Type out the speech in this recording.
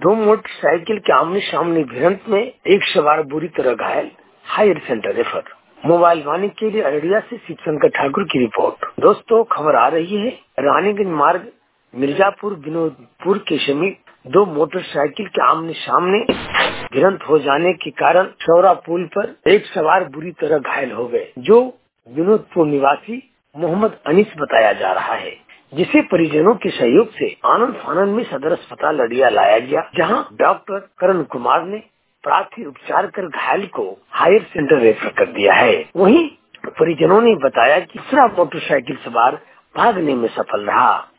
दो मोटरसाइकिल के आमने सामने भिड़ंत में एक सवार बुरी तरह घायल, higher centre refer. Mobile Vani के लिए अररिया से शिवशंकर ठाकुर की रिपोर्ट। दोस्तों, खबर आ रही है, रानीगंज मार्ग मिर्जापुर विनोदपुर के समीप दो मोटरसाइकिल के आमने सामने भिड़ंत हो जाने के कारण सौरा पुल पर एक सवार बुरी तरह घायल हो गए, जो विनोदपुर निवासी मोहम्मद अनीस बताया जा रहा है, जिसे परिजनों के सहयोग से आनंद फानंद में सदर अस्पताल अररिया लाया गया, जहां डॉक्टर करण कुमार ने प्राथमिक उपचार कर घायल को हायर सेंटर रेफर कर दिया है। वहीं परिजनों ने बताया कि दूसरा मोटरसाइकिल सवार भागने में सफल रहा।